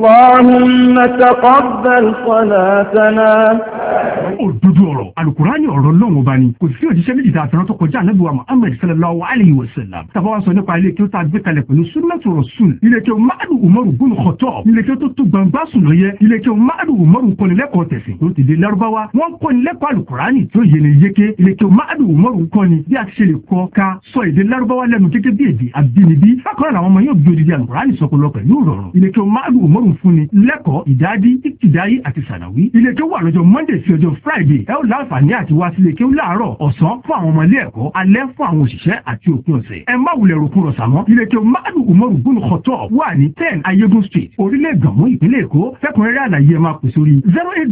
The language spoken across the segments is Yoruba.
Allahumma taqabbal salatana. Òdodo ọ̀rọ̀ Al-Qur'ani ọ̀rọ̀ lọ́wọ́ bá ní kò sí òjíṣẹ́ méjì tá a fẹ́ràn tó kọjá Ànábì wa Muhammad sallallahu alayhi wa sallam. Tàbá wa sọ nípa ilé kí ó tá a gbé kalẹ̀ pẹ̀lú Sunnatu Rasul. Ilé kí ó Ma'adu Umaru bin Khattab. Ilé kí ó tó gbangba sùn lọ yẹ. Ilé kí ó Ma'adu Umaru kọ́nilẹ́kọ̀ọ́ tẹ̀sìn tó ti di Lárúbáwá. Wọ́n kọ́nilẹ́kọ̀ọ́ Al-Qur'ani tó yé ni yéké. Ilé kí ó Ma'adu Umaru kọ́ni bí a ti ṣe lè kọ́ ká sọ èdè Lárúbáwá lẹ́nu gẹ́gẹ́ bí èdè abínibí. Bákan náà àwọn ọmọ yóò gbé odidi Al-Qur'ani sọpọlọ pẹ̀lú ìrọ̀rùn. Ilé kí ó Ma'adu Umaru fúnni lẹ́kọ̀ọ́ ìdádi ìtìdáyé àti sànàwí. Ilé kí ó wà lọ́jọ́ Monday sí ọjọ́ Friday. Ẹ ó láǹfààní àti wá sílé kí ó láàárọ̀ ọ̀sán fún àwọn ọmọ ilé ẹ̀kọ́ alẹ́ fún àwọn òṣìṣẹ́ àti òpin ọ̀sẹ̀. Ẹ má wulẹ̀ rògbò rọ̀ sàmọ́. Ilé kí ó Ma'adu Umaru bin Khattab wà ní 10 Ayégun Street orílẹ̀ Gàmú ìpínlẹ̀ Èkó. Fẹ́kùnrẹ́rẹ́ àlàyé ẹ máa pè sórí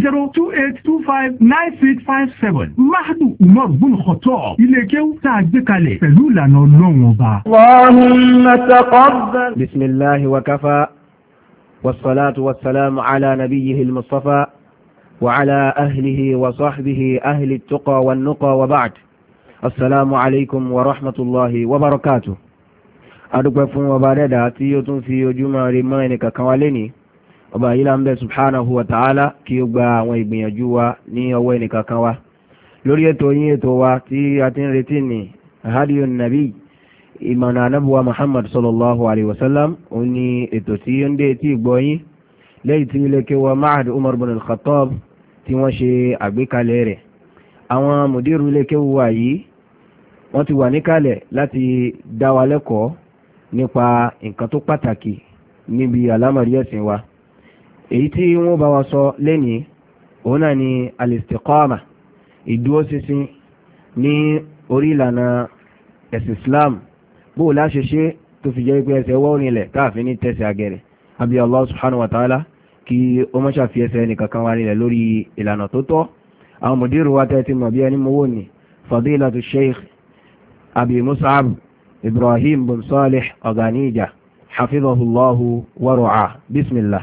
08028259657. Ma'adu Umaru bin Khattab ilé kí ó tá a gbé kalẹ̀ pẹ̀lú ìlànà Ọlọ́run ọba. Allahumma taqabbal. Bismillahi wa kafa. والصلاة والسلام على نبيه المصطفى وعلى أهله وصحبه أهل التقى والنقى وبعد السلام عليكم ورحمة الله وبركاته adúpẹ́ fún ọba dẹ́dà tí ó tún fi ojúmọ́ rí mọ́ ẹnìkan kan wá lénìí ọba yìí láńbẹ́ subhanahu wa ta'ala kí ó gba àwọn ìgbìyànjú wa ní ọwọ́ ẹnìkan kan wá lórí ètò yín ètò wa tí a ti ń retí ní hadiyun nabi ìmọ̀nà anábùwà Muhammad sallallahu alaihi wasallam ó ní ètò tí ó ń dé tí ìgbọ́yín lẹ́yìn tí ilé kéwà Ma'had Umar bin al-Khattab tí wọ́n ṣe àgbékalẹ̀ rẹ̀ àwọn mùdírù ilé kéwà yìí wọ́n ti wà níkàlẹ̀ láti dá wa lẹ́kọ̀ọ́ nípa nǹkan tó pàtàkì níbi àlámọ̀rí ẹ̀sìn wa èyí tí wọ́n bá wa sọ lẹ́ni òun náà ni al-istiqama ìdúró ṣinṣin ní orí ìlànà ẹ̀sìn Islam bó láṣẹ ṣe tó fi jẹ́ pé ẹsẹ̀ wọ́n rinlẹ̀ káàfin ní tẹ̀sẹ̀ agẹ̀rẹ̀ àbí Allah subhanahu wa ta'ala kí ó mọ́ ṣàfi ẹsẹ̀ ẹnì kankan wá rinlẹ̀ lórí ìlànà tó tọ́ àwọn mùdírù wa tẹ́tí mọ̀ bí ẹni mowó ni fadilatu sheikh abi mus'ab ibrahim bin salih ọ̀gàníjà hafizahullahu wa ra'ah bismillah.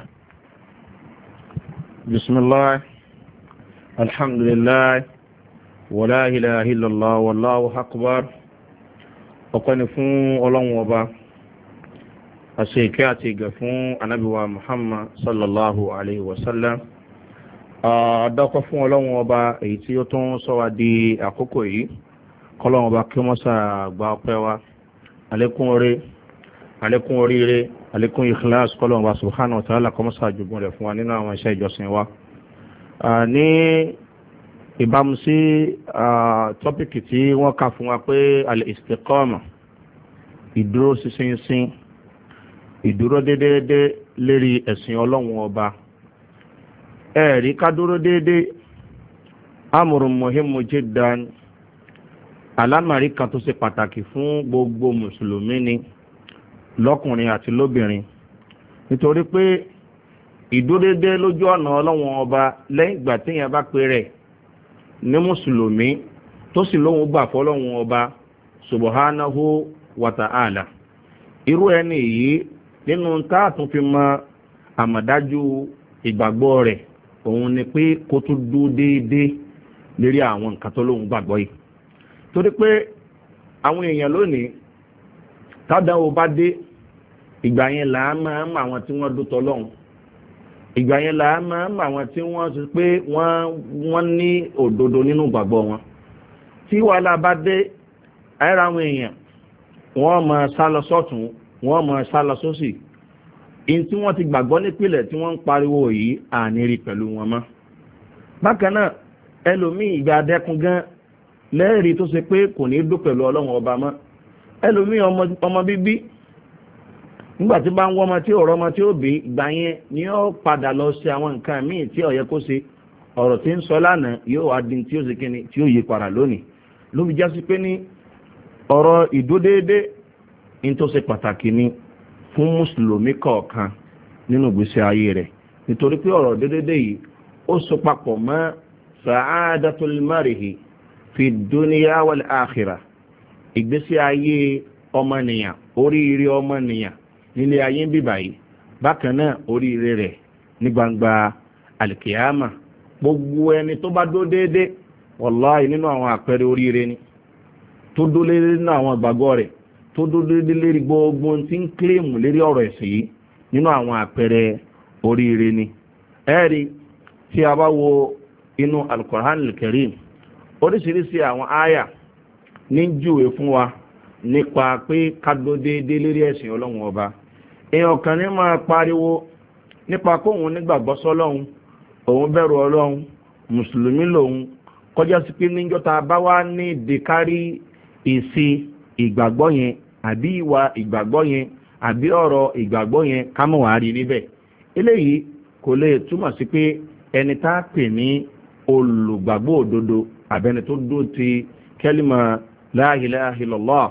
bismillah alhamdulillah wa la ilaha illallah wallahu akbar. Ọpẹ́ ni fún Ọlọ́run ọba àṣẹ ìkẹ́ àti ìgẹ̀ fún anábíwa Muhammad sallallahu alaihi wasallam àdákọ́ fún Ọlọ́run ọba èyí tí ó tún sọ wá di àkókò yìí kọ́lọ́run ọba kí wọ́n sàgbà ọpẹ́ wa àlékún oríire àlékún ikhlas kọ́lọ́run ọba subhanahu wa ta'ala kọ́ mọ́sà jùgbọ́n rẹ̀ fún wa nínú àwọn iṣẹ́ ìjọsìn wa ní ìbámu sí tọ́pìkì tí wọ́n kà fún wa pé al-istiqama ìdúró ṣinṣin ìdúró dédédé lérí ẹ̀sìn Ọlọ́run ọba ẹ̀rí ká dúró dédé amrun muhimmu jiddan alámàrí kan tó ṣe pàtàkì fún gbogbo mùsùlùmí ni lọ́kùnrin àti lóbìnrin nítorí pé ìdúró dédé lójú ọ̀nà Ọlọ́run ọba lẹ́yìn ìgbà téèyàn bá pè rẹ̀ ní mùsùlùmí tó sì lóhun gbà fọ́lọ́hun ọba subhanahu wa ta'ala irú ẹni yìí nínú táàtún fi mọ àmọ̀dájú ìgbàgbọ́ rẹ̀ òun ni pé kó tún dúró déédéé lérí àwọn nǹkan tó lóhun gbàgbọ́ yìí torí pé àwọn èèyàn lónìí tádàwó bá dé ìgbà yẹn là á máa ń mọ àwọn tí wọ́n dútọ́ lọ́hun ìgbà yẹn là á máa ń mọ àwọn tí wọ́n sọ pé wọ́n ní òdodo nínú ìgbàgbọ́ wọn tí wàhálà bá dé àìrà àwọn èèyàn wọ́n máa sá lọ sọ́tún wọ́n máa sá lọ sósì in tí wọ́n ti gbàgbọ́ nípìnlẹ̀ tí wọ́n ń pariwo yìí àníri pẹ̀lú wọn mọ́ bákan náà ẹlòmíì ìgbà dẹ́kun gan lẹ́ẹ̀rí tó ṣe pé kò ní dó pẹ̀lú Ọlọ́run ọba mọ́ ẹlòmíì ọmọ bíbí nígbà tí bá ń wọ́mọ tí ọ̀rọ̀ ọmọ tí ó bí ìgbà yẹn ni ó padà lọ ṣe àwọn nǹkan míì tí ó yẹ kó ṣe ọ̀rọ̀ tí ń sọ lánàá yóò wá dín tí ó ṣe kíni tí ó yí padà lónìí ló fi já sí pé ní ọ̀rọ̀ ìdúdéédé ní tó ṣe pàtàkì ni fún mùsùlùmí kọ̀ọ̀kan nínú ìgbésí ayé rẹ̀ nítorí pé ọ̀rọ̀ déédéé yìí ó so papọ̀ mọ́ sa'adatul marihi fi dunya wal akhirah ìgbésí ayé ọmọnìyàn oríire ọmọnìyàn nílé ayé ń bíbà yìí bákan náà oríire rẹ̀ ní gbangba alkiyama gbogbo ẹni tó bá dó déédé wàláhì nínú àwọn àpẹẹrẹ oríire ni tó dó lérí nínú àwọn ìgbàgbọ́ rẹ̀ tó dó déédé lérí gbogbo tí ń kílèmù lérí ọ̀rọ̀ ẹ̀sìn yìí nínú àwọn àpẹẹrẹ oríire ni. ẹ̀rí tí a bá wo inú al-Qur'an al-Karim oríṣiríṣi àwọn àyà ní júwe fún wa nípa pé kádó déédéé lérí ẹ̀sìn ọlọ́run ọba. èèyàn kan ní máa pariwo nípa kóhun nígbàgbọ́ sọ́lọ́run, òun bẹ̀rù ọlọ́run, mùsùlùmí lòun, kọjá sí pé níjọ́ta bá wá ní ìdíkárí ìsí ìgbàgbọ́ yẹn àbí ìwà ìgbàgbọ́ yẹn àbí ọ̀rọ̀ ìgbàgbọ́ yẹn ká mọ̀ wá rí níbẹ̀. eléyìí kò lè túmọ̀ sí pé ẹni tá a pè ní olùgbàgbọ́ òdodo àbẹ́ni tó dó ti kẹ́límà la ilaha illallah.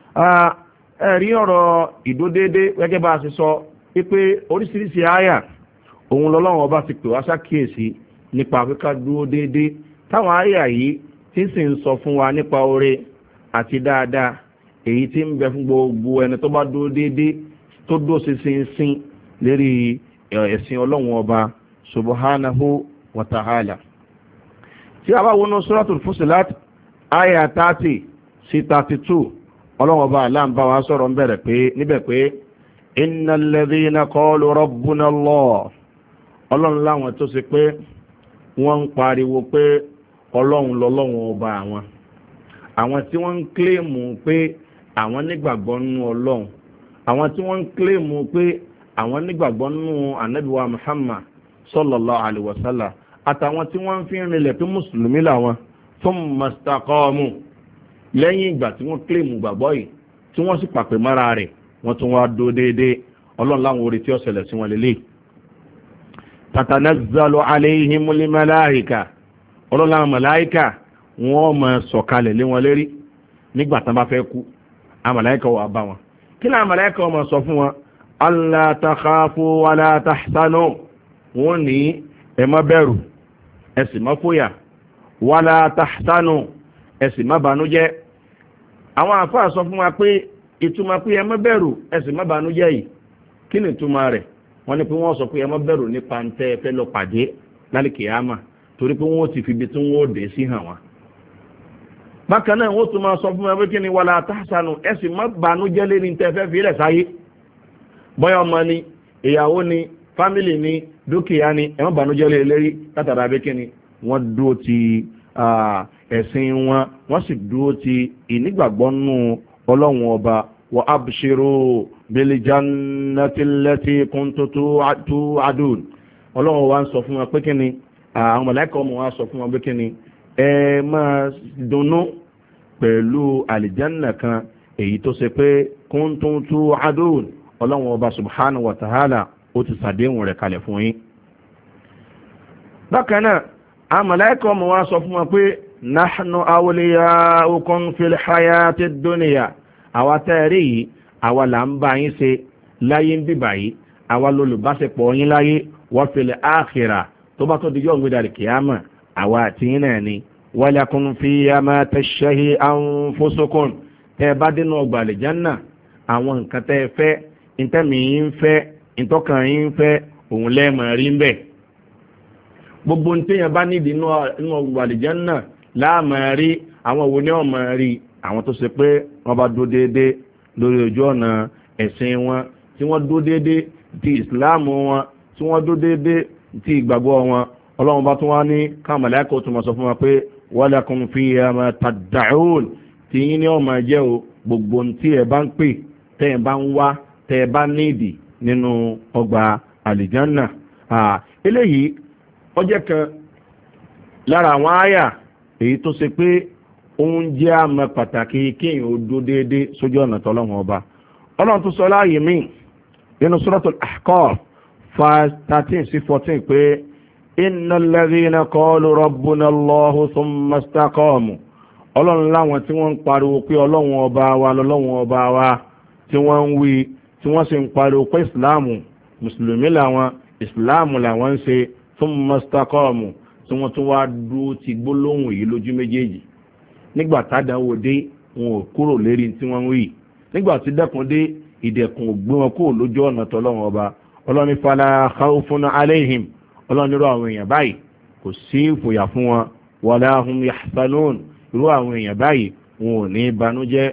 ẹ̀rí ọ̀rọ̀ ìdódédé gẹ́gẹ́ bá a ṣe sọ pé oríṣiríṣi àyà òun lọ́lọ́run ọba ti pè wá ṣàkíyèsí nípa àfikà dúró déédéé táwọn àyà yìí tí sì ń sọ fún wa nípa oore àti dáadáa èyí tí ń bẹ fún gbogbo ẹni tó bá dúró déédéé tó dó sínsìn lérí ẹ̀sìn ọlọ́run ọba subhanahu wa ta'ala. tí a bá wọnú suratul Fussilat àyà 30 sí 32 ọlọ́run ọba aláǹbá wa sọ̀rọ̀ níbẹ̀ pé innal ladhina qalu rabbuna Allah, ọlọ́run láwọn tó ṣe pé wọ́n ń pariwo pé ọlọ́run lọ́lọ́run ọba àwọn tí wọ́n ń kílèmù pé àwọn nígbàgbọ́ nínú ọlọ́run, àwọn tí wọ́n ń kílèmù pé àwọn nígbàgbọ́ nínú ànábì wa Muhammad sallallahu alaihi wasallam, àtàwọn tí wọ́n fi ń rinlẹ̀ pé mùsùlùmí làwọn thumma istaqamu, lẹ́yìn ìgbà tí wọ́n kílèmù gbàgbọ́ yìí tí wọ́n sì pàpè mọ́ra rẹ̀ wọ́n tún wá dó déédéé, ọlọ́run láwọn orí tí ó ṣẹlẹ̀ sí wọn lélẹ̀. tatanazzalu alayhimul malaika, ọlọ́run láwọn màláíkà wọ́n máa sọ̀kalẹ̀ lé wọn lérí nígbà tán bá fẹ́ kú. àwọn màláíkà wà bá wọn, kí ni àwọn màláíkà wọ́n máa sọ fún wọn? alla takhafu wala tahzanu, wọ́n ní ẹ má bẹ̀rù ẹ sì má fòyà, wala tahzanu ẹ sì má banújẹ́. àwọn àfáà sọ fún wa pé ìtumọ̀ pé ẹ má bẹ̀rù ẹ sì má banújẹ́ yìí kí ni ìtumọ̀ rẹ̀? wọ́n ní pé wọ́n sọ pé ẹ má bẹ̀rù nípa ń tẹ́ fẹ́ lọ pàdé lálẹ́ kìámà, torí pé wọ́n ti fi ibi tí wọ́n dé sí hàn wọ́n. bákan náà wọ́n tún máa sọ fún wa pé kí ni wala tahzanu ẹ sì má banújẹ́ lérí ń tẹ́ fẹ́ fi rẹ̀ sáyé, bọ́yá ọmọ ni, ìyàwó ni, fámìlì ni, dúkìá ni, ẹ má banújẹ́ lérí látara pé kí ni wọ́n dúró ti ẹ̀sìn wọn, wọ́n sì dúró ti ìnígbàgbọ́ nù ọlọ́run ọba. wa abshiru bil jannati allati kuntum tu'adun, ọlọ́run wa ń sọ fún wa pé kí ni àwọn màláíkà ọmọ wa sọ fún wa pé kí ni ẹ máa dunnú pẹ̀lú àlìjánà kan èyí tó ṣe pé kuntum tu'adun, ọlọ́run ọba subhanahu wa ta'ala ó ti sàdéhùn rẹ̀ kalẹ̀ fún yín. bákan náà àwọn màláíkà ọmọ wa sọ fún wa pé nahnu awliya'ukum fil hayati dunya, àwa tẹ́ẹ̀rí yìí àwa là ń bá yín ṣe láyé ń bíbà yìí, àwa lolùbáṣepọ̀ yín láyé wa fil akhirah, tó bá tó di yóò ń gbéra kìámà àwa àti yín náà ni. walakum fiha ma tashtahi anfusukum, tẹ́ ẹ bá dénú ọgbà àlìjánà àwọn nǹkan tẹ́ ẹ fẹ́, ìtẹ́mi yín fẹ́, ìtọ́kàn yín fẹ́, òun lẹ́ẹ̀mọ̀ rí ń bẹ̀. gbogbo ní téèyàn bá nídìí inú ọgbà àlìjánà láàmà rí. àwọn wo ni wọ́n máa rí? àwọn tó ṣe pé wọ́n bá dó déédéé lórí ojú ọ̀nà ẹ̀sìn wọn, tí wọ́n dó déédéé ti ìsìláàmù wọn, tí wọ́n dó déédéé ti ìgbàgbọ́ wọn. ọlọ́run bá tún wá ní káwọn màláíkà tó máa sọ fún wa pé walakum fiha ma tad'un, tí yín ní ọmọ jẹ́ o gbogbo tí ẹ bá ń pè, tẹ́ ẹ bá ń wá, tẹ́ ẹ bá nídìí nínú ọgbà àlìjánà. eléyìí ó jẹ́ kan lára àwọn àyà èyí tó ṣe pé òun jẹ́ àmọ́ pàtàkì kéèyàn ó dó déédéé sójú ọ̀nà tọ́lọ́run ọba. ọlọ́run tó sọ láàyè míì nínú suratul Ahqaf 13-14 pé innal ladhina qalu rabbuna Allahu thumma istaqamu, ọlọ́run láwọn tí wọ́n ń pariwo pé ọlọ́run ọba wa lọ́lọ́run ọba wa, tí wọ́n ń wí tí wọ́n sì ń pariwo pé ìsìláàmù mùsùlùmí làwọn, ìsìláàmù làwọn ń ṣe, thumma istaqamu, tí wọ́n tún wá dúró ti gbólóhùn yìí lójú méjèèjì. nígbà tádàwò dé wọn ò kúrò lérí tí wọ́n ń wí, nígbà tí dẹ́kun dé ìdẹ̀kùn ò gbé wọn kúrò lójú ọ̀nà tọ́lọ́run ọba. ọlọ́ni fala khawfun alayhim, ọlọ́ni irú àwọn èèyàn báyìí kò sí ìfòyà fún wọn, wala hum yahzanun, irú àwọn èèyàn báyìí wọn ò ní banújẹ́.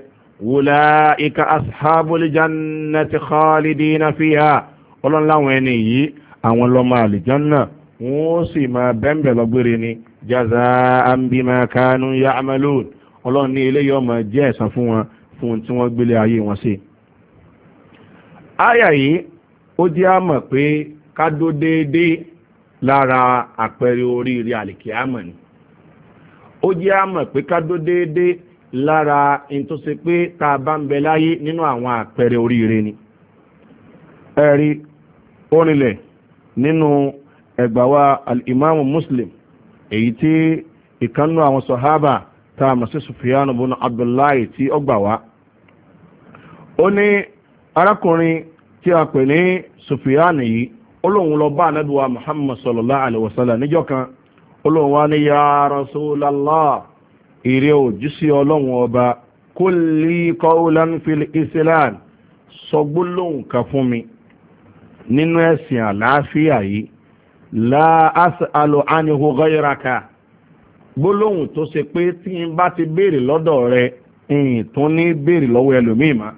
ulaika ashabul jannati khalidina fiha, ọlọ́ni láwọn ẹni yìí àwọn lọ́mọ àlìjánná wọ́n sì máa bẹ́ńbẹ̀ lọ́gbére ni jaza'an bima kanu ya'malun ọlọ́run ní eléyìí ọmọ jẹ́ ẹ̀san fún wọn fún tí wọ́n gbélé ayé wọn sí. àyà yìí ó jẹ́ àmọ̀ pé ká dó déédéé lára àpẹẹrẹ oríire àlìkíyàmọ̀ ni. ó jẹ́ àmọ̀ pé ká dó déédéé lára ìtòsí pé tá a bá ń bẹ láyé nínú àwọn àpẹẹrẹ oríire ni. ẹ̀rí orinlẹ̀ nínú ẹgbàwa al-Imam Muslim èyí tí ìkànnú àwọn sọ̀hábà tá a mọ̀ sí Sufyan ibn Abdullahi tí ó gbà wá. ó ní arákùnrin tí a pè ní Sufyan yìí ó lóun lọ bá Ànábì wa Muhammad sallallahu alaihi wasallam níjọ́ kan ó lóun wá ní ya Rasulallah ìrẹ́ òjíṣẹ́ ọlọ́run ọba kul li qawlan fil Islam sọ gbólóhùn kan fún mi nínú ẹ̀sìn àlàáfíà yìí la as'alu anhu ghayraka gbólóhùn tó ṣe pé tí n bá ti béèrè lọ́dọ̀ rẹ ìyìn tó ní béèrè lọ́wọ́ ẹlòmíì má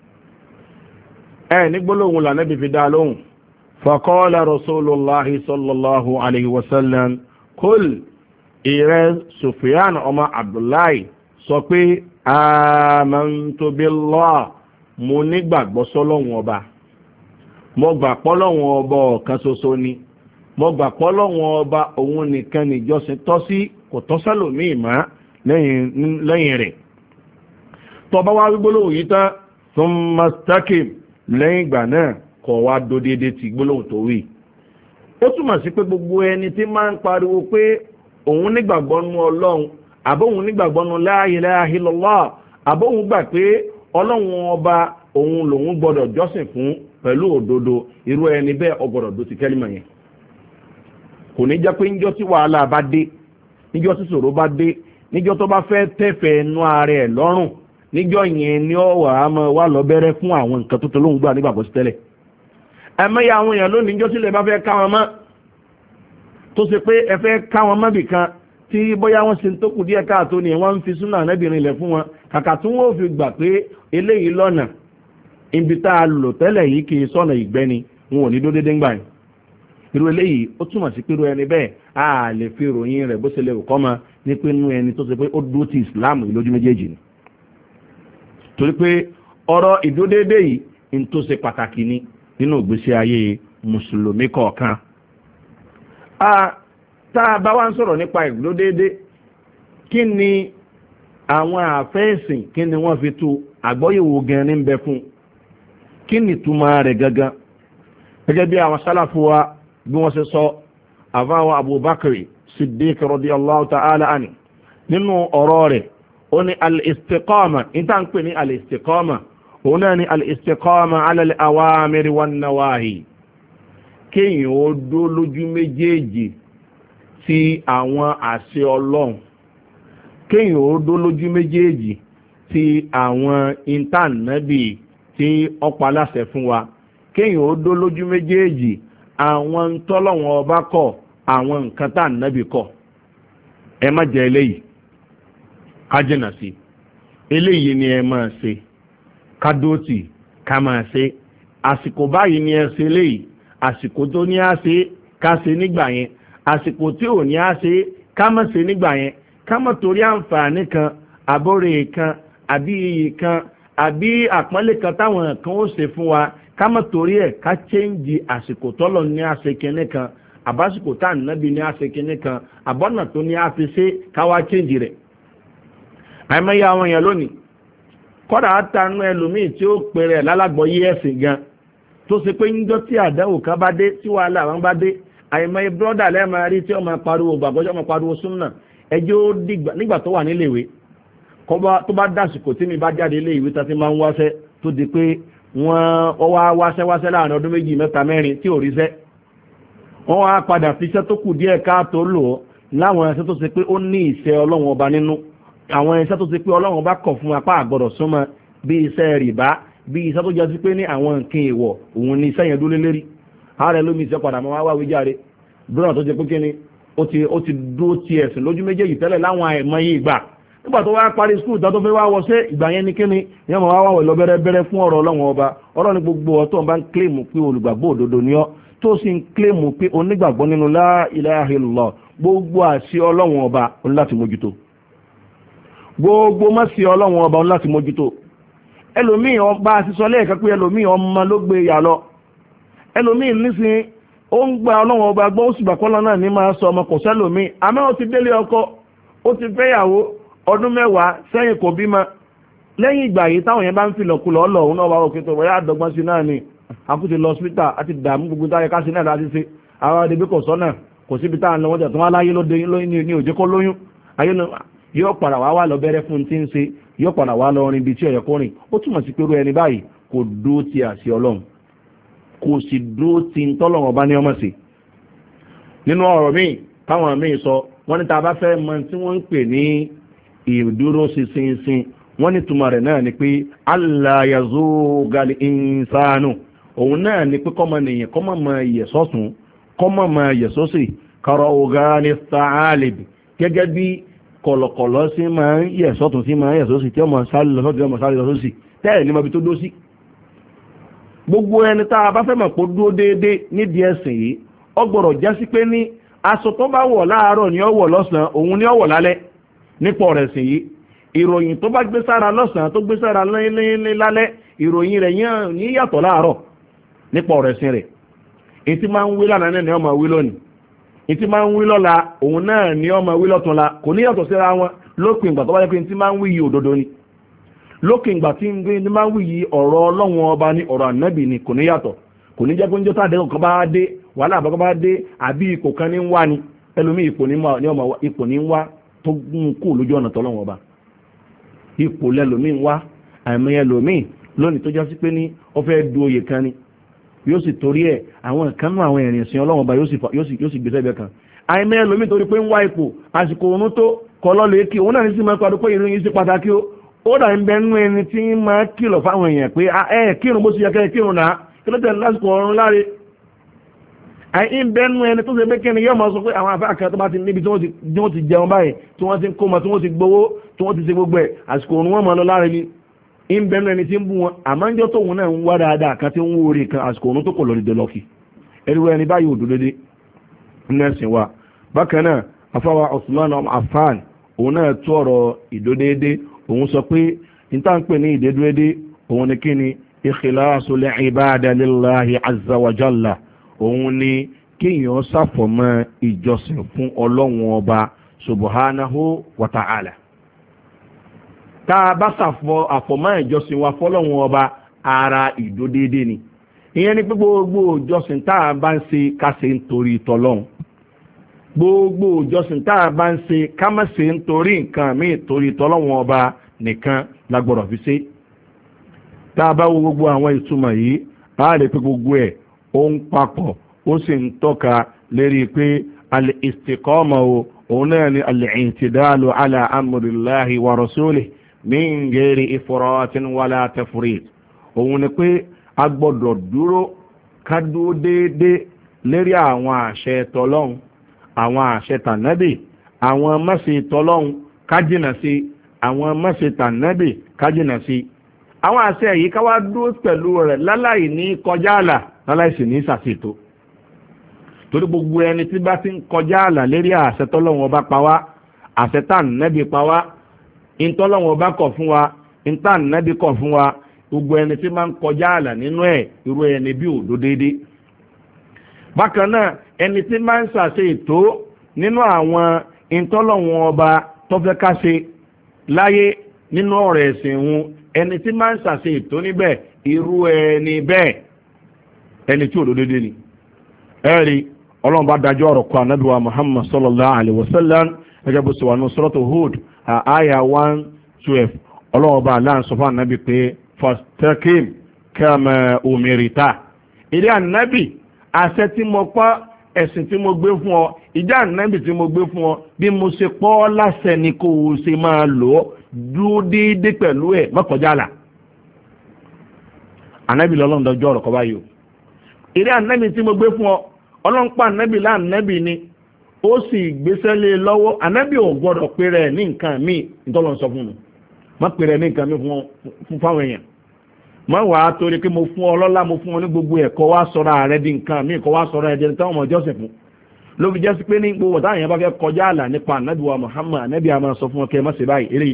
ní gbólóhùn l'Ànábì fi dá lóhùn faqala rasulullahi sallallahu alayhi wa sallam kul ìrẹ́ Sufyan ọmọ Abdullahi sọ pé amantu billah mo nígbàgbọ́ sọ́lọ́hun ọba mo gbà pọ́lọ́hun ọba ọ̀kan ṣoṣo ni mo gbà pọ́lọ́hun ọba òun nìkan nìjọsìn tọ́ sí kò tọ́ sẹ́lòmíì má lẹ́yìn rẹ̀ tó bá wá gbólóhùn yìí tán thumma istaqim lẹ́yìn ìgbà náà kọ̀ wá dó déédéé ti gbólóhùn tó wí. ó túmọ̀ sí pé gbogbo ẹni tí máa ń pariwo pé òun nígbàgbọ́ nú ọlọ́run àbóhun nígbàgbọ́ nú la ilaha illallah àbóhun gbà pé ọlọ́run ọba òun lòun gbọ́dọ̀ jọ́sìn fún pẹ̀lú òdodo irú ẹni bẹ́ẹ̀ ọgbọ́dọ̀ dó ti kẹ́límà yẹn. kò ní jẹ́ pé níjọ́ tí wàhálà bá dé níjọ́ tí ṣòro bá dé níjọ́ tó bá fẹ́ tẹ̀fẹ̀ nú ara ẹ̀ lọ́rùn níjọ́ yẹn ni ó wà á mọ wá lọ bẹ̀rẹ̀ fún àwọn nǹkan tó tẹ lóhùn gbà nígbàgbọ́ sí tẹ́lẹ̀. ẹ̀mẹ́yà àwọn èèyàn lónìí níjọ́ sílẹ̀ bá fẹ́ ká wọn mọ́ tó ṣe pé ẹ fẹ́ ká wọn mọ́bì kan tí bóyá wọ́n ṣe ń tó kù díẹ̀ káàtó ni wọ́n ń fi súnà Ànábì rinlẹ̀ fún wọn kàkà tí wọ́n fi gbà pé eléyìí lọ́nà ibi tá a lò tẹ́lẹ̀ yìí kì í sọ̀nà ìgbẹ́ni wọn ò ní dó dédé ń gbà yìí. irú eléyìí ó túmọ̀ sí pé irú ẹni bẹ́ẹ̀ a lè fi ròyìn rẹ̀ bó ṣe lè kọ́ ma ní pé inú ẹni tó ṣe pé ó dúró ti ìsìláàmù yìí lójú méjèèjì ni. torí pé ọ̀rọ̀ ìdódédé yìí ń tó ṣe pàtàkì ni nínú ìgbésí ayé mùsùlùmí kọ̀ọ̀kan. tá a bá wá ń sọ̀rọ̀ nípa ìdódédé kí ni àwọn àfẹ́sìn kí ni wọ́n fi tú àgbọ́yẹ̀wò gan ní bẹ fún kí ni túmọ̀ rẹ̀ gangan gẹ́gẹ́ bí àwọn sálàfù wa bí wọ́n ṣe sọ àfáwọn Abubakar Siddiq radiyallahu ta'ala anhu nínú ọ̀rọ̀ rẹ̀ ó ní al-istiqama níta ń pè ní al-istiqama òun náà ní al-istiqama ala al-awamiri wan-nawahi kéèyàn ó dó lójú méjèèjì ti àwọn àṣẹ Ọlọ́run kéèyàn ó dó lójú méjèèjì ti àwọn ìntànẹ́bì tí ọ̀pá aláṣẹ fún wa kéèyàn ó dó lójú méjèèjì àwọn tọ́lọ́wọ́n ọba kọ̀ àwọn nǹkan tá ànábì kọ̀ ẹ má jẹ eléyìí ká jìnà sí eléyìí ni ẹ máa ṣe ká dóòtì ká máa ṣe àsìkò báyìí ni ẹ ṣe eléyìí àsìkò tó ní á ṣe ká ṣe nígbà yẹn àsìkò tí ò ní á ṣe ká má ṣe nígbà yẹn ká má torí àǹfààní kan àbórè kan àbí iyì kan àbí àpọ́nlé kan táwọn kan ó ṣe fún wa ká má torí ẹ̀ ká chẹ́ǹjì àsìkò tọ́lọ̀ ní àṣẹ kínní kan àbásìkò tá ànábì ní àṣẹ kínní kan àbọ̀nà tó ní àfi ṣe ká wá chẹ́ǹjì rẹ̀. àìmọye àwọn èèyàn lónìí kọ́dà àtànú ẹlòmíì tí ó pèrè lálàgbọ́yé ẹ̀sìn gan tó ṣe pé níjọ́ tí àdánwò kan bá dé tí wàhálà wọn bá dé àìmọye bírọ́dà lẹ́ẹ̀máa rí tí ó máa pariwo gbàgbọ́jọ́ máa pariwo súnà ẹjọ́ ó dìgbà nígbà tó wà níléèwé tó bá dásìkò tí mi bá jáde ilé ìwé tá ti máa ń wáṣẹ́ tó di pé wọ́n wá wáṣẹ́ láàrin ọdún méjì mẹ́ta mẹ́rin tí ò ríṣẹ́ wọ́n wá padà fi iṣẹ́ tó kù díẹ̀ káàtó lò ó láwọn iṣẹ́ tó ṣe pé ó ní ìṣẹ́ Ọlọ́run ọba nínú àwọn iṣẹ́ tó ṣe pé Ọlọ́run ọba kọ̀ fún apá àgbọ̀dọ̀ súnmọ́ bí iṣẹ́ rìbá bí iṣẹ́ tó jẹ́ sí pé ní àwọn nǹkan èèwọ̀ òun ni iṣẹ́ yẹn dúró lérí ààrẹ lómi iṣẹ́ padà máa wá wíjáre dúró tó jẹ́ pé kíni ó ti dúró ti ẹ̀sìn lójú méjèèjì tẹ́lẹ̀ láwọn àìmọye ìgbà nígbà tó wá parí skul tó fẹ́ wá wọṣẹ́ ìgbà yẹn ní kíni yẹn máa wá wọ̀ lọ bẹ́rẹ́bẹ́rẹ́ fún ọ̀rọ̀ Ọlọ́run ọba Ọlọ́run ní gbogbo ọ̀tọ̀ bá ń kílèmù pé olùgbàgbọ́ òdodo ni ọ́ tó sì ń kílèmù pé onígbàgbọ́ nínú la ilaha illallah gbogbo àṣẹ ọlọ́run ọba òun láti mójútó gbogbo mọ́sí ọlọ́run ọba òun láti mójútó ẹlòmíì ọba àti sọ lẹ́ẹ̀kan pé ẹlòmíì ọmọ ló gbé yà lọ ẹlòmíì nísìn ó ń gba ọlọ́run ọba gbọ́ ó sì gbà kọ́lọ́ náà ní máa sọ ọmọ kò sẹ́lòmíì àmọ́ ó ti délé ọkọ ó ti fẹ́yàwó ọdún 10 sẹ́yìn kò bímọ lẹ́yìn ìgbà yìí táwọn yẹn bá ń filọ̀ kulọ̀ ọlọ́ òun náà wà òkè tó wọ́yá àdọ́gbọ́n sí náà ni àkútì lọ hospital àti dààmú gbogbo táyẹ káṣí náà láti ṣe àwọn ọdẹ bí kò sọ́nà kò síbi tá à ń lọ wọ́n jẹ́ tó wá láyé ní òjé kó lóyún ayé yóò padà wá lọ bẹ̀rẹ̀ fún tí ń ṣe yóò padà wá lọ rin ibi tí ẹ̀yẹ kó rìn ó túmọ̀ sí pé irú ẹni báyìí kò dúró ti àṣẹ ọlọ́run kò sì dúró ti ń tọ́lọ́run ọba ní ọmọ sí nínú ọ̀rọ̀ míì táwọn míì sọ wọ́n ní tá a bá fẹ́ mọ tí wọ́n ń pè ní ìdúró ṣinṣin wọ́n ní túmọ̀ rẹ̀ náà ni pé Allah yazugal insanu òun náà ni pé kọ́mọ nìyẹn kọ́mọ mọ ìyẹ̀sọ́tún kọ́mọ mọ ìyẹ̀sọ́sì kọ́rọ̀ ọ̀gá ní sàálìb gẹ́gẹ́ bí kọ̀lọ̀kọ̀lọ̀ sí máa ń yẹ̀sọ́tún sí máa ń yẹ̀sọ́sì tí ọmọ sáré lọ́sọ́tún tí ọmọ sáré lọ́sọ́sì tẹ́ẹ̀ ní mọbi tó dó sí. gbogbo ẹni tá a bá fẹ́ mọ̀ kó dúró déédéé nídìí ẹ̀sìn yìí ó gbọ́dọ̀ jásí pé ní aṣọ tó bá wọ̀ láàárọ̀ ni ó wọ̀ lọ́sàn-án òun ni ó wọ̀ lálẹ́ nípa ọ̀rọ̀ ẹ̀sìn yìí ìròyìn tó bá gbé sára lọ́sàn-án tó gbé sára lálẹ́ ìròyìn rẹ̀ yẹn ní yàtọ̀ láàárọ̀ nípa ọ̀rọ̀ ẹ̀sìn rẹ̀ ètí máa ń wí lánàá náà ni ọmọ wí lónìí ètí máa ń wí lọ́la òun náà ni ọmọ wí lọ́túnla kò ní yàtọ̀ síra wọn lópin ìgbà tó bá yẹ pé ètí máa ń wí yìí òdodo ni lópin ìgbà tí ń máa ń wí yìí ọ̀rọ̀ ọlọ́run ọba ní ọ̀rọ̀ ànábì ni kò ní yàtọ̀ kò ní jẹ́ pé ń jọ́ táàdé kan bá dé wàhálà àbọ̀kọ́ bá dé àbí ipò kan ní ń wá ni ẹlòmíì ipò ní ń wá tó gún kú lójú ọ̀nà tọ́lọ́run ọba ipò lẹ́lòmíì ń wá àmì ẹlòmíì lónìí tó jásí pé ní ó fẹ́ du oyè kan ni yóò sì torí ẹ̀ àwọn ìkànnù àwọn ẹ̀rìn ìsìn ọlọ́run ọba yóò sì gbé sẹ́gbẹ̀ẹ́ kan àìmọ́ ẹlòmíì torí pé ń wá ipò àsìkò òun tó kọ́ lọ́lẹ̀ kí òun náà ní sí máa padà pé ìròyìn sí pàtàkì ó dà ń bẹ nínú ẹni tí ń máa kìlọ̀ fáwọn èèyàn pé ẹ kírun bó ṣe yẹ kẹ́ kírun náà kí ló tẹ̀ lásìkò ọ̀run láre àìń bẹ nínú ẹni tó ṣe pé kíni yóò máa sọ pé àwọn afẹ́ àkàtọ́ bá ti níbi tí wọ́n ti jẹun báyìí tí wọ́n ti ń kó mọ tí wọ́n ti gbowó tí wọ́n ti ṣe gbogbo ẹ̀ àsìkò òun wọ́n máa lọ láre ni ń bẹ nínú ẹni tí ń bú wọn àmọ́ ń jọ́ tóun náà ń wá dáadáa kan tí ń wó orí kan àsìkò òun tó kò lọ dìde lọ́kì ẹni wọ́n ẹni báyìí òdò dédé nínú ẹ̀sìn wa bákan náà afáwa Usman Affan òun náà tó ọ̀rọ̀ ìdódéédé òun sọ pé níta ń pè ní ìdédéédé òun ni kí ni ikhlasul ibada lillahi azza wa jalla òun ni kéèyàn ṣàfọ̀mọ́ ìjọsìn fún ọlọ́run ọba subhanahu wa ta'ala tá a bá àfọ̀mọ́ ìjọsìn wa fọ́lọ́run ọba ara ìdódéédé ni ìyẹn ni pé gbogbo ìjọsìn tá a bá ń ṣe ká ṣe nítorí tọlọ́run gbogbo ìjọsìn tá a bá ń ṣe ká má ṣe nítorí nǹkan míì torí tọlọ́run ọba nìkan la gbọ́dọ̀ fi ṣe tá a bá wo gbogbo àwọn ìtumọ̀ yìí a lè pe gbogbo ẹ̀ ó ń papọ̀ ó sì ń tọ́ka lérí pé al-istiqama òun náà ni al-i'tidalu ala amrillahi wa rasulihi min ghairi ifratin wala tafrit òun ni pé a gbọ́dọ̀ dúró ká dúró déédéé lérí àwọn àṣẹ tọlọ́hun àwọn àṣẹ tànábì àwọn mọ́sí tọlọ́hun ká jìnà sí àwọn mọ́sí tànábì ká jìnà sí àwọn àṣẹ yìí ká wá dúró pẹ̀lú rẹ̀ láláì ní kọjá àlà láláì sì ní ṣàṣètò torí gbogbo ẹni tí bá ti ń kọjá àlà lérí àṣẹ tọlọ́hun ọba pa wá àṣẹ tànábì pa wá ìtọ́lọ́hun ọba kọ̀ fún wa ìtànábì kọ̀ fún wa gbogbo ẹni tí máa ń kọjá àlà nínú ẹ̀ irú ẹni bí òdo déédéé bákan náà ẹni tí máa ń ṣàṣe ètò nínú àwọn ìtọ́lọ́wọ̀n ọba tó fẹ́ ká ṣe láyé nínú ọ̀rọ̀ ẹ̀sìn òun ẹni tí máa ń ṣàṣe ètò níbẹ̀ irú ẹni bẹ́ẹ̀ ẹni tí òdo déédéé ni ẹ̀rí ọlọ́run bá dájọ́ ọ̀rọ̀ kọ ànábì wa Muhammad sallallahu alayhi wa sallam gẹ́gẹ́ bó ṣe wà ní suratu Hud àyà 112 ọlọ́run bá aláǹ sọ fún ànábì pé fastaqim kama umirta ilé ànábì àṣẹ tí mo pa ẹ̀sìn tí mo gbé fún ọ ìjà ànábì tí mo gbé fún ọ bí mo ṣe pọ́ láṣẹ ni kò ṣe máa lò ó dúró déédéé pẹ̀lú ẹ̀ má kọjá àlà ànábì lọ́lọ́run dọjọ́ ọ̀rọ̀ kọ́ báyìí o ilé ànábì tí mo gbé fún ọ ọlọ́run pa ànábì láànábì ni ó sì gbéṣẹ́ lé lọ́wọ́ ànábì ò gbọ́dọ̀ pé rẹ̀ ní nǹkan míì ìtọ́lọ́ sọ fún mi má pè rẹ̀ ní nǹkan míì fún fáwọn èèyàn má wàá torí pé mo fún ọ lọ́lá mo fún ọ ní gbogbo ẹ̀kọ́ wá sọ̀rọ̀ ààrẹ di nǹkan míì kọ́ wá sọ̀rọ̀ ẹ̀dẹ̀ táwọn ọmọ jọ́sìn fún ló fi jẹ́ sí pé ní gbogbo táwọn yẹn bá fẹ́ kọjá àlà nípa ànábì wa Muhammad ànábì àmà sọ fún ọ kẹ́ ẹ má ṣe báyìí eléyìí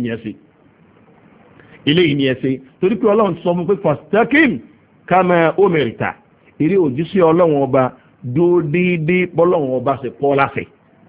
ni ẹ ṣe torí pé ọlọ́run sọ fún pé fastaqim kama umirta eré òjíṣẹ́ ọlọ́run ọba dúró déédéé bọ́lọ́run ọba ṣe pọ́ láṣẹ.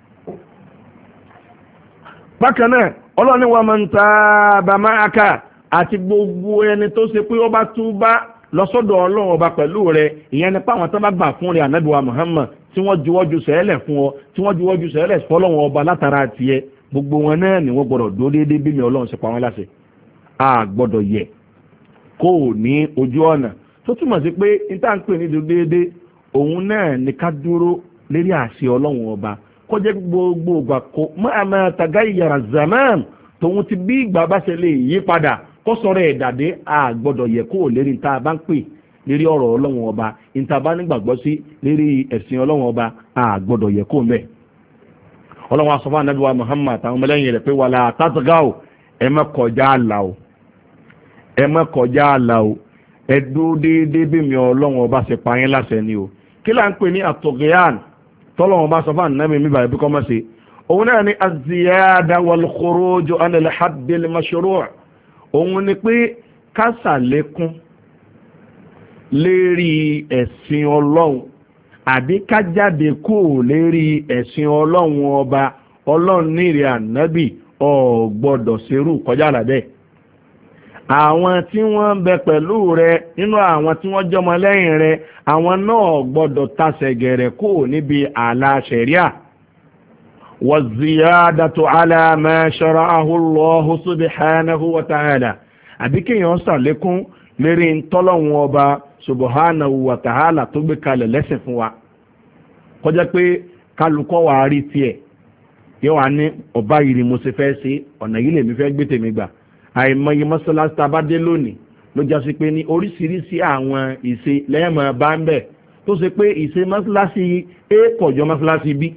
bákan náà ọlọ́run ní wa man taba ma'aka àti gbogbo ẹni tó ṣe pé ó bá túbá lọ́sọ́dọ̀ ọlọ́run ọba pẹ̀lú rẹ̀ ìyẹn nípa àwọn tó bá gbà fún rẹ̀ ànábì wa Muhammad tí wọ́n juwọ́jú sẹ́lẹ̀ fún ọ tí wọ́n juwọ́jú sẹ́lẹ̀ fọlọ́run ọba látara tiẹ̀ gbogbo wọn náà ni wọ́n gbọ́dọ̀ dúró déédéé bí mi ọlọ́run ṣe pa wọ́n láṣẹ. a gbọ́dọ̀ yẹ kó o ní ojú ọ̀nà tó túmọ̀ sí pé níta ń pè ní déédéé òun náà ní ká dúró lérí àṣẹ ọlọ́run ọba kọjá gbogbo ìgbà kó máa tagayyara zaman tòun ti bí ìgbà bá ṣe lè yí padà kó sọ̀rọ̀ ẹ̀dàdé a gbọ́dọ̀ yẹ kó o lérí níta bá ń pè lérí ọ̀rọ̀ ọlọ́run ọba níta bá nígbàgbọ́ sí lérí ẹ̀sìn ọlọ́run ọba a gbọ́dọ̀ yẹ kó o mẹ́. ọlọ́run asọ́fà nàbí wa Muhammad àwọn ọmọlẹ́yìn rẹ̀ pé wala tatghaw ẹ má kọjá àlà o ẹ má kọjá àlà o ẹ dúró déédéé bí mi ọlọ́run ọba ṣe pa yín láṣẹ ni o kí là ń pè ní àtọ̀gẹ́yàn tọ́lọ́run ọba sọ́fà nàbí mi bàbá bí kọ́ mọ́ sí òun náà ní az-ziyada wal khuruj an al-hadd al-mashru' òun ni pé ká ṣàlékún lérí ẹ̀sìn ọlọ́run àbí ká jáde kúrò lérí ẹ̀sìn ọlọ́run ọba ọlọ́run nírè ànábì ò gbọ́dọ̀ ṣerú kọjá àlàbẹ́ àwọn tí wọ́n ń bẹ pẹ̀lú rẹ nínú àwọn tí wọ́n jọmọ lẹ́yìn rẹ àwọn náà gbọ́dọ̀ tasẹ̀ gẹ̀rẹ̀ kúrò níbi ààlà ṣẹ̀ríà wa ziyadatu ala ma shara'ahu Allahu subhanahu wa ta'ala àbí kéèyàn ṣàlékún lérí ntọ́lọ́hun ọba subhanahu wa ta'ala tó gbé kalẹ̀ lẹ́sìn fún wa kọjá pé kálukọ́ wà rí tiẹ̀ yóò wá ní ọba yìí ni mo ṣe fẹ́ ṣe ọ̀nà yìí lèmi fẹ́ gbé tèmi gbà àìmọye mọ́sálásí tá a bá dé lónìí ló já sí pé ní oríṣiríṣi àwọn ìṣe lẹ́yìnmọ̀ bá ń bẹ̀ tó ṣe pé ìṣe mọ́sálásí a kọjọ mọ́sálásí b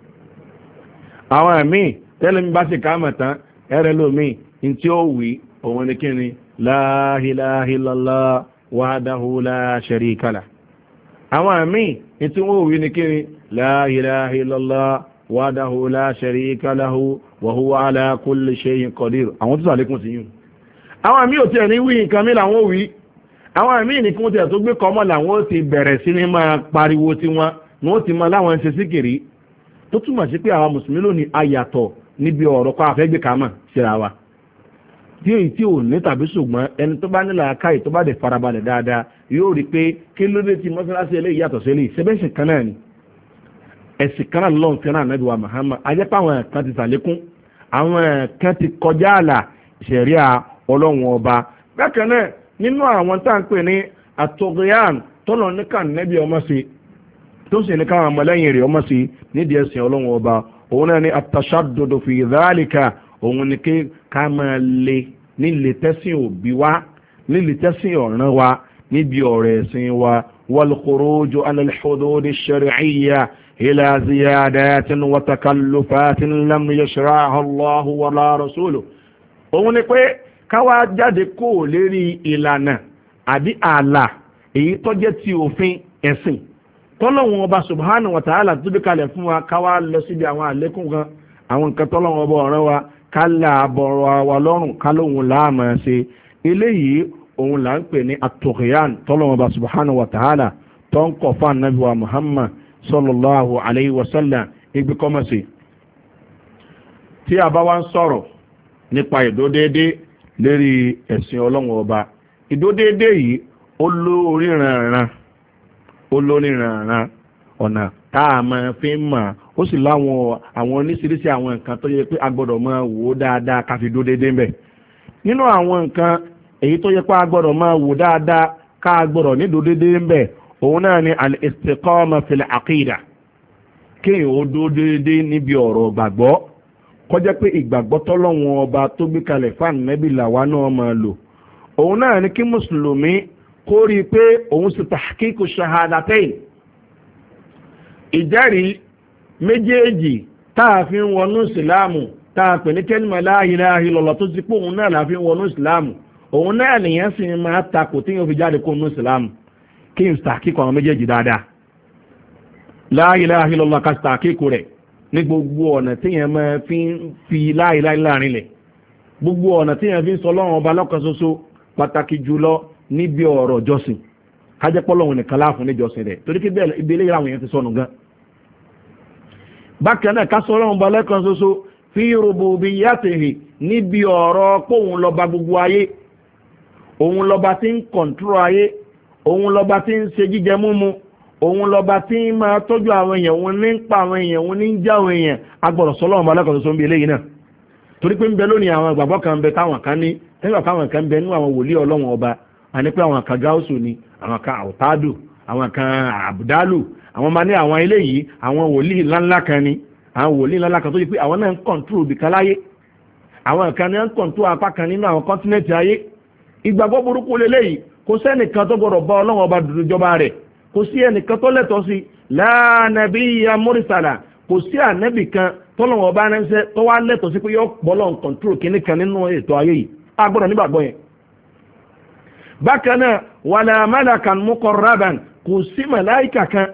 àwọn míì tẹ́lẹ̀ mi bá ṣe káàmọ̀ tán ẹ̀rẹ́ lómi ní tí ó wí òun ni kí ni la ilaha illallah wahdahu la sharika lah àwọn míì ní tí wọ́n wí ni kí ni la ilaha illallah wahdahu la sharika lahu wa huwa ala kulli shay'in qadir àwọn tó sàlékún sí yìí àwọn míì ò tiẹ̀ ní wí nǹkan mi làwọn wí àwọn míì ní kí wọ́n tiẹ̀ tó gbé kọ́mọ́ làwọn ti bẹ̀rẹ̀ sí ní máa pariwo tiwọn ni wọ́n ti mọ láwọn ṣe síkìrì tó túmọ̀ sí pé àwọn mùsùlùmí lónìí ayàtọ̀ níbi ọ̀rọ̀ kọ́ àfẹ́gbé kàmọ̀ síra wa tí èyí tí ò ní tàbí ṣùgbọ́n ẹni tó bá nílò àkáyì tó bá dẹ̀ farabalẹ̀ dáadáa yóò rí pé kí ló dé tí mọ́sálásí eléyìí yàtọ̀ sí eléyìí sẹ́bẹ̀sì kan náà ni ẹ̀sìn kan náà lọ́n fẹ́ràn ànábì wa Muhammad ajẹ́pẹ́ àwọn kan ti sàlékún àwọn kan ti kọjá àlà ṣẹ̀ríà ọlọ́run ọba bákan náà nínú àwọn tá à ń pè ní àtọ̀gẹ́yàn tọ́lọ̀ ní ká nẹ́bí ọmọ sí tó sì ní káwọn ọmọlẹ́yìn rẹ̀ ọmọ sí nídìí ẹ̀sìn ọlọ́run ọba òun náà ní at-tashaddud fi dhalika òun ni kí ká máa le nílé tẹ́sìn òbí wa nílé tẹ́sìn ọ̀ràn wa níbi ọ̀rọ̀ ẹ̀sìn wa wal khuruju an al-hudud ash-shar'iyya ila ziyadatin wa takallufatin lam yashra'ha Allahu wala rasuluhu òun ni pé káwá jáde kó lérí ìlànà àbí ààlà èyí tó jẹ́ ti òfin ẹ̀sìn tọ́lọ́wọ́n ọba subhanahu wa ta'ala tó bí kalẹ̀ fún wa káwá lọ síbi àwọn àlékún kan àwọn nǹkan tọ́lọ́wọ́n ọba ọ̀rẹ́ wa kálá àbọ̀rọ̀ wa lọ́rùn kálóhun láàmà ṣe eléyìí òun là ń pè ní at-tughyan tọ́lọ́wọ́n ọba subhanahu wa ta'ala tó ń kọ̀ fún anabi wa Muhammad sallallahu alayhi wa sallam igbe kọ́mọ̀sí tí a bá wá ń sọ̀rọ̀ nípa ìdódédé lérí ẹ̀sìn ọlọ́run ọba ìdódédé yìí ó lóríranran ọ̀nà tá a máa fi ń mọ̀ ó sì láwọn àwọn oníṣiríṣi àwọn nǹkan tó yẹ pé a gbọ́dọ̀ máa wò ó dáadáa ká fi dódédé ń bẹ̀ nínú àwọn nǹkan èyí tó yẹ pé a gbọ́dọ̀ máa wò dáadáa ká gbọ́dọ̀ ní dódédé ń bẹ̀ òun náà ni al-istiqama fil aqida kéèyàn ó dódédé níbi ọ̀rọ̀ gbàgbọ́ kọjá pé ìgbàgbọ́ tọ́lọ́wọ́n ọba tó gbé kalẹ̀ fáànù nẹ́bí làwa náà máa lò òun náà ni kí mùsùlùmí kó rí i pé òun sì tahqiqu shahadatayn ìjẹ́rìí méjèèjì tá a fi ń wọnú ìsìláàmù tá a pè ní kẹ́lìmọ̀ la ilaha illallah tó ti pé òun náà la fi ń wọnú ìsìláàmù òun náà nìyẹn sì máa takò tí yóò fi jáde kó nù ìsìlámù kí n sàkíkọ̀ àwọn méjèèjì dáadáa la ilaha illallah ká sàkíkọ̀ rẹ̀ ní gbogbo ọ̀nà tí yẹn máa fi la ilaha láàrin lẹ̀ gbogbo ọ̀nà tí yẹn fi ń sọ Ọlọ́run ọba lọ́kan ṣoṣo pàtàkì jùlọ níbi ọ̀rọ̀ jọ́sìn kájẹ́pọ̀ Ọlọ́run nìkan láàfún ní jọ́sìn rẹ̀ torí kí bẹ́ẹ̀ ibi eléyìí àwọn èèyàn ti sọnù gan. bákan náà ká sọ Ọlọ́run ọba lọ́kan ṣoṣo fi rububiyyatihi níbi ọ̀rọ̀ pòun lọ́ba gbogbo ayé òun lọ́ba tí ń kọ̀ǹtúrò ayé òun lọ́ba tí ń ṣe jíjẹ múmu òun lọ́ba tí ń máa tọ́jú àwọn èèyàn òun ní ń pa àwọn èèyàn òun ní ń já àwọn èèyàn agbọ̀dọ̀ sọ Ọlọ́run ọba lọ́kan ṣoṣo ń bi eléyìí náà torí pé ń bẹ lónìí àwọn ìgbàgbọ́ kan bẹ táwọn kan ní nígbà káwọn kan bẹ nínú àwọn wòlíì Ọlọ́run ọba àní pé àwọn kan gáúsù ni àwọn kan àwòtádù àwọn kan àbùdálù àwọn máa ní àwọn eléyìí àwọn wòlíì ńláńlá kan ni àwọn wòlíì ńláńlá kan tó yẹ pé àwọn náà ń kọ̀ǹtúrò bìkan láyé àwọn kan ní ń kọ̀ǹtúrò apá kan nínú àwọn kọ́ńtínẹ̀tì ayé ìgbàgbọ́ burúkú lélẹ́yìí kò sẹ́nìkan tó gbọdọ̀ bá Ọlọ́run ọba dùdú jọba rẹ̀ kò sí ẹnìkan tó lẹ́tọ̀ọ́ sí la nabiyya mursala kò sí ànẹ́bì kan tọ́lọ́wọ́ ọba ránṣẹ́ tó wá lẹ́tọ̀ọ́ sí pé yọ bọ́lọ̀ kọ̀ǹtúrò kìíní kan nínú ètò ayé yìí a gbọ́dọ̀ nígbàgbọ́ yẹn. bákan náà wala malakan muqarraban kò sí màláìkà kan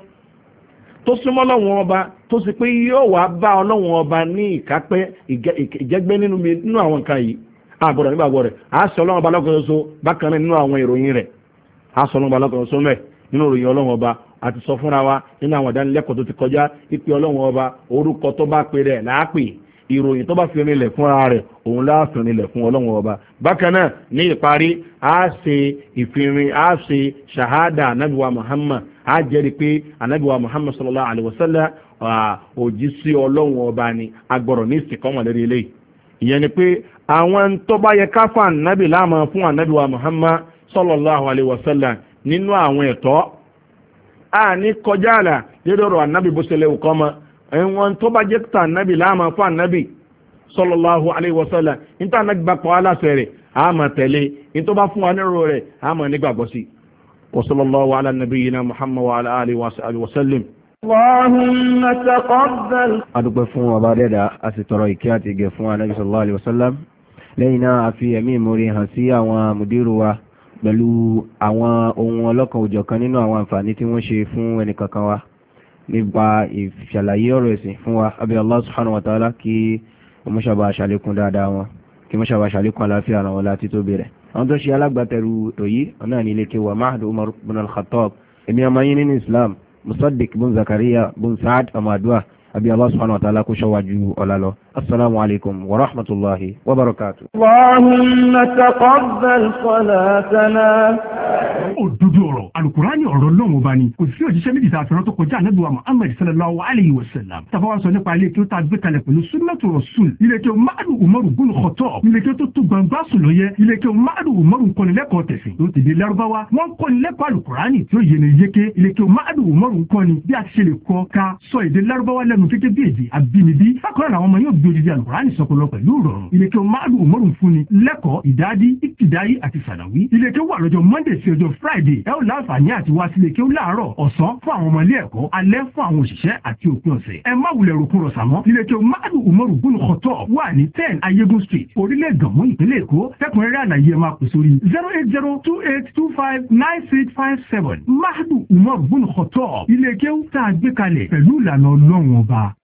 tó súnmọ́ Ọlọ́run ọba tó sì pé yóò wá bá Ọlọ́run ọba ní ìkápẹ́ ìjẹ́gbẹ́ nínú àwọn nǹkan yìí a gbọ́dọ̀ nígbàgbọ́ rẹ̀ a sọ Ọlọ́run ọba lọ́kàn ṣoṣo bákan náà nínú àwọn ìròyìn rẹ̀ a sọ Ọlọ́run ọba lọ́kàn ṣoṣo mẹ́ nínú ìròyìn Ọlọ́run ọba àti sọ fúnra wa nínú àwọn ìdánilẹ́kọ̀ọ́ tó ti kọjá ìpè Ọlọ́run ọba orúkọ tó bá pe rẹ̀ láàpè ìròyìn tó bá fi rinlẹ̀ fúnra rẹ̀ òun láàfin rinlẹ̀ fún Ọlọ́run ọba bákan náà ní ìparí a ṣe ìfìrin a ṣe ṣahada anabiwa Muhammad a jẹ́rìí pé anabiwa Muhammad sallallahu alaihi wasallam òjíṣẹ́ Ọlọ́run ọba ni agbọ̀rọ̀ ní ìsìnkọ́mọ̀ lérí eléyìí ìyẹn ni pé àwọn tó bá yẹ ká fún anabi láàmú fún anabiwa Muhammad sallallahu alaihi wasallam nínú àwọn ẹ̀tọ́ a ní kọjá àlà lédọ̀rọ̀ ànábì bó ṣẹlẹ̀ òkọ́ mọ́ ẹ̀wọ̀n tó bá jẹ́ tà ànábì láàmà fún ànábì sallallahu alaihi wasallam níta ànábì bá pọ̀ aláṣẹ rẹ̀ a máa tẹ̀lé ní tó bá fún wa nírò rẹ̀ a máa nígbàgbọ́ sí. wa sallallahu ala nabiyyina Muhammad wa ala alihi wa sallim. Allahumma taqabbal. adúpẹ́ fún ọba dẹ́dà a sì tọrọ ìkẹ́ àti ìgẹ̀ fún ànábì sallallahu alaihi wasallam lẹ́yìn náà a fi ẹ̀mí ìmoore hàn sí àwọn mùdírù wa pẹ̀lú àwọn ohun ọlọ́kan òjọ̀kan nínú àwọn àǹfààní tí wọ́n ṣe fún ẹnìkankan wa nípa ìṣàlàyé ọ̀rọ̀ ẹ̀sìn fún wa abi Allah subhanahu wa ta'ala kí mọ́ṣàbà àṣàlékún dáadáa wọn kí mọ́ṣàbà àṣàlékún àlàáfíà àwọn láti tó bẹ̀rẹ̀ àwọn tó ṣe alágbàtẹrù òyí ọ̀nà ní ilé kéwà Mahad Umar bin al-Khattab èmi ọmọ yín nínú Islam Musaddiq bin Zakaria bin Saad Amadua abi Allah subhanahu wa ta'ala kó ṣọwájú ọ̀la lọ assalamu alaikum wa rahmatullahi wa barakatuh. Allahumma taqabbal salatana. òdodo ọ̀rọ̀ alukurani ọ̀rọ̀ lọ́wọ́ bá ní kò sí òjíṣẹ́ méjì tá a fẹ́ràn tó kọjá ànábì wa Muhammad sallallahu alayhi wa sallam tàbá wa sọ nípa ilé kí ó tá a gbé kalẹ̀ pẹ̀lú sunnatu rasul ilé kí ó Ma'adu Umaru bin Khattab ilé kí ó tó tó gbangba sùn lọ yẹ ilé kí ó Ma'adu Umaru kọ́nilẹ́kọ̀ọ́ tẹ̀sìn tó ti di Lárúbáwá wọ́n kọ́nilẹ́kọ̀ọ́ alukurani tí ó yé ni yéké ilé kí ó Ma'adu Umaru kọ́ni bí a ti ṣe lè kọ́ ká sọ èdè Lárúbáwá lẹ́nu kéké bí èdè àbínibí bákan náà àwọn ọmọ yóò gbé odidi alukurani sọpọlọ pẹ̀lú ìrọ̀rùn ilé kí ó Ma'adu Umaru fúnni lẹ́kọ̀ọ́ ìdádi ìtìdáyé àti sànàwí ilé kí ó wà lọ́jọ́ Monday sí ọjọ́ Friday ẹ ó láǹfààní àti wá sílé kí ó láàárọ̀ ọ̀sán fún àwọn ọmọ ilé ẹ̀kọ́ alẹ́ fún àwọn òṣìṣẹ́ àti òpin ọ̀sẹ̀ ẹ má wulẹ̀ rògbò rọ̀ sàmọ́ ilé kí ó Ma'adu Umaru bin Khattab wà ní 10 Ayégun Street orílẹ̀ Gànmú ìpínlẹ̀ Èkó tẹ́kùnrẹ́rẹ́ àlàyé ẹ máa pè sórí 08028259657 Ma'adu Umaru bin Khattab ilé kí ó tá a gbé kalẹ̀ pẹ̀lú ìlànà Ọlọ́run ọba.